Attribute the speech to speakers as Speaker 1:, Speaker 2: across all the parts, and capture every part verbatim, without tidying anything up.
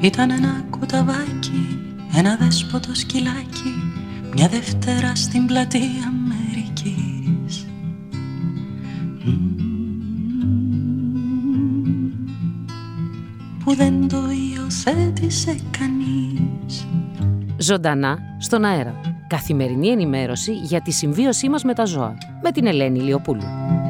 Speaker 1: Ήταν ένα κουταβάκι, ένα δέσποτο σκυλάκι, μια Δευτέρα στην πλατεία Αμερικής. Που δεν το υιοθέτησε κανείς.
Speaker 2: Ζωντανά στον αέρα. Καθημερινή ενημέρωση για τη συμβίωσή μας με τα ζώα. Με την Ελένη Ηλιοπούλου.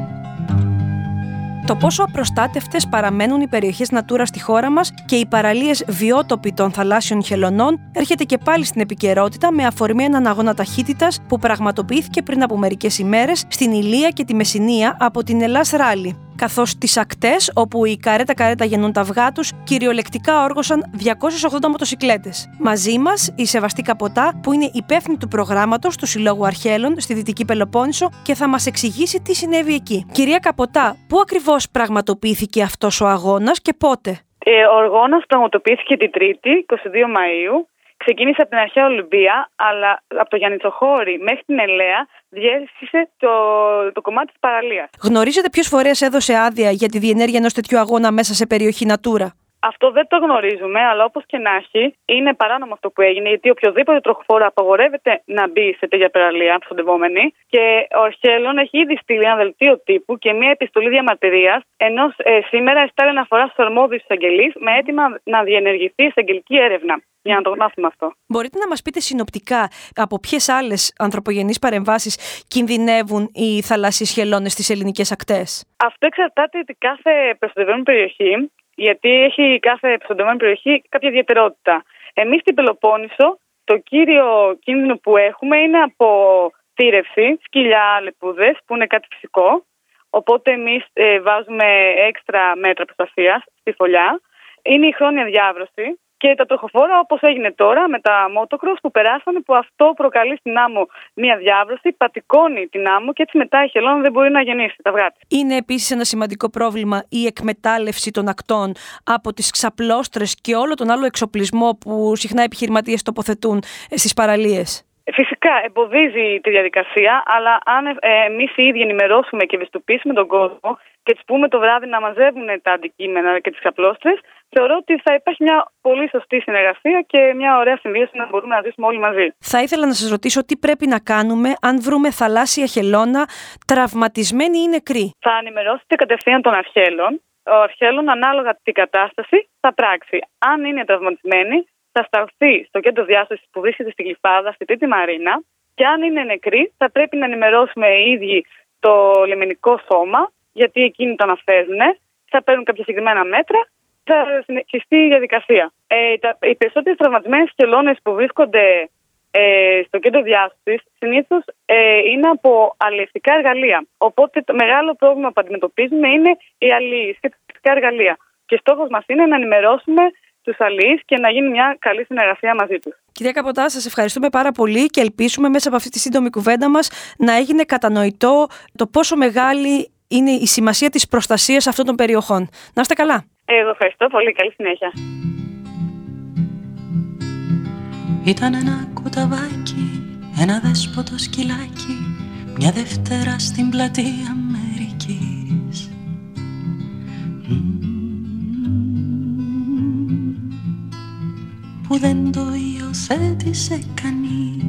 Speaker 3: Το πόσο απροστάτευτες παραμένουν οι περιοχές Natura στη χώρα μας και οι παραλίες βιότοποι των θαλάσσιων χελωνών έρχεται και πάλι στην επικαιρότητα με αφορμή έναν αγώνα ταχύτητας που πραγματοποιήθηκε πριν από μερικές ημέρες στην Ηλία και τη Μεσσηνία από την Ελλάς Ράλι. Καθώς στις ακτές, όπου οι καρέτα-καρέτα γεννούν τα αυγά τους, κυριολεκτικά όργωσαν διακόσιες ογδόντα μοτοσικλέτες. Μαζί μας η Σεβαστή Καποτά, που είναι υπεύθυνη του προγράμματος του Συλλόγου Αρχαίλων στη Δυτική Πελοπόννησο και θα μας εξηγήσει τι συνέβη εκεί. Κυρία Καποτά, πού ακριβώς πραγματοποιήθηκε αυτός ο αγώνας και πότε?
Speaker 4: Ε, ο αγώνας πραγματοποιήθηκε την Τρίτη, εικοστή δεύτερη Μαΐου. Ξεκίνησε από την αρχαία Ολυμπία, αλλά από το Γιαννητσοχώρι μέχρι την Ελαία διέσχισε το, το κομμάτι της παραλίας.
Speaker 3: Γνωρίζετε ποιος φορέας έδωσε άδεια για τη διενέργεια ενός τέτοιου αγώνα μέσα σε περιοχή Natura?
Speaker 4: Αυτό δεν το γνωρίζουμε, αλλά όπως και να έχει, είναι παράνομο αυτό που έγινε, γιατί οποιοδήποτε τροχοφόρο απαγορεύεται να μπει σε τέτοια παραλία, προστατευόμενη, και ο Αρχαίλων έχει ήδη στείλει ένα δελτίο τύπου και μια επιστολή διαμαρτυρίας, ενώ ε, σήμερα εστάλει αναφορά στους αρμόδιους εισαγγελείς με αίτημα να διενεργηθεί εισαγγελική έρευνα. Για να το μάθουμε αυτό.
Speaker 3: Μπορείτε να μας πείτε συνοπτικά από ποιες άλλες ανθρωπογενείς παρεμβάσεις κινδυνεύουν οι θαλάσσιες χελώνες στις ελληνικές ακτές?
Speaker 4: Αυτό εξαρτάται από κάθε προστατευόμενη περιοχή, γιατί έχει κάθε προστατευόμενη περιοχή κάποια ιδιαιτερότητα. Εμείς στην Πελοπόννησο, το κύριο κίνδυνο που έχουμε είναι από θύρευση, σκυλιά, λεπούδες, που είναι κάτι φυσικό. Οπότε εμείς ε, βάζουμε έξτρα μέτρα προστασίας στη φωλιά. Είναι η χρόνια διάβρωση. Και τα τροχοφόρα, όπως έγινε τώρα με τα motocross που περάσανε, που αυτό προκαλεί στην άμμο μια διάβρωση, πατικώνει την άμμο και έτσι μετά η χελώνα δεν μπορεί να γεννήσει τα αυγά της.
Speaker 3: Είναι επίσης ένα σημαντικό πρόβλημα η εκμετάλλευση των ακτών από τις ξαπλώστρες και όλο τον άλλο εξοπλισμό που συχνά επιχειρηματίες τοποθετούν στις παραλίες.
Speaker 4: Φυσικά εμποδίζει τη διαδικασία, αλλά αν ε, εμείς οι ίδιοι ενημερώσουμε και ευαισθητοποιήσουμε τον κόσμο και τους πούμε το βράδυ να μαζεύουν τα αντικείμενα και τις ξαπλώστρες, θεωρώ ότι θα υπάρχει μια πολύ σωστή συνεργασία και μια ωραία συμβίωση να μπορούμε να ζήσουμε όλοι μαζί.
Speaker 3: Θα ήθελα να σας ρωτήσω τι πρέπει να κάνουμε αν βρούμε θαλάσσια χελώνα τραυματισμένη ή νεκρή.
Speaker 4: Θα ενημερώσετε κατευθείαν τον Αρχαίλων. Ο Αρχαίλων, ανάλογα την κατάσταση, θα πράξει. Αν είναι τραυματισμένη, θα σταθεί στο κέντρο διάσωσης που βρίσκεται στη Γλυφάδα, στη Τρίτη Μαρίνα, και αν είναι νεκρή, θα πρέπει να ενημερώσουμε οι ίδιοι το λιμενικό σώμα, γιατί εκείνοι το αναφέρουν, θα παίρνουν κάποια συγκεκριμένα μέτρα, θα συνεχιστεί η διαδικασία. Ε, τα, οι περισσότερες τραυματισμένες χελώνες που βρίσκονται ε, στο κέντρο διάσωσης συνήθως ε, είναι από αλλιευτικά εργαλεία. Οπότε το μεγάλο πρόβλημα που αντιμετωπίζουμε είναι οι αλλιείς και τα αλλιευτικά εργαλεία. Και στόχος μας είναι να ενημερώσουμε τους αλλιείς και να γίνει μια καλή συνεργασία μαζί τους.
Speaker 3: Κυρία Καποτά, σας ευχαριστούμε πάρα πολύ και ελπίσουμε μέσα από αυτή τη σύντομη κουβέντα μας να έγινε κατανοητό το πόσο μεγάλη είναι η σημασία της προστασίας αυτών των περιοχών. Να είστε καλά.
Speaker 4: Εγώ ευχαριστώ πολύ. Καλή συνέχεια.
Speaker 1: Ήταν ένα κουταβάκι, ένα δέσποτο σκυλάκι, μια Δευτέρα στην πλατεία Αμερικής. Που δεν το υιοθέτησε κανείς.